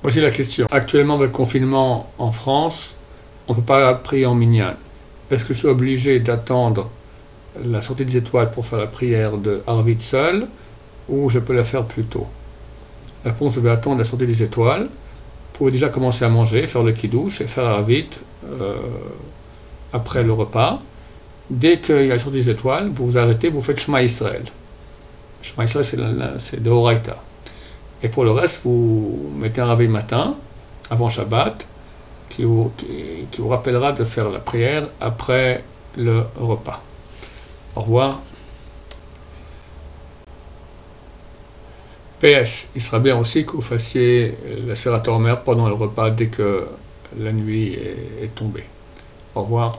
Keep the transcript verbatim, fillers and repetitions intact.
Voici la question. Actuellement, avec le confinement en France, on ne peut pas prier en minyan. Est-ce que je suis obligé d'attendre la sortie des étoiles pour faire la prière de Arvit seul, ou je peux la faire plus tôt? La réponse, je vais attendre la sortie des étoiles. Vous pouvez déjà commencer à manger, faire le kiddush et faire Arvit euh, après le repas. Dès qu'il y a la sortie des étoiles, vous vous arrêtez, vous faites Shema Israël. Shema Israël, c'est, la, c'est de Horaïta. Et pour le reste, vous mettez un réveil matin, avant Shabbat, qui vous, qui, qui vous rappellera de faire la prière après le repas. Au revoir. P S. Il sera bien aussi que vous fassiez la Sefirah Omer pendant le repas dès que la nuit est, est tombée. Au revoir.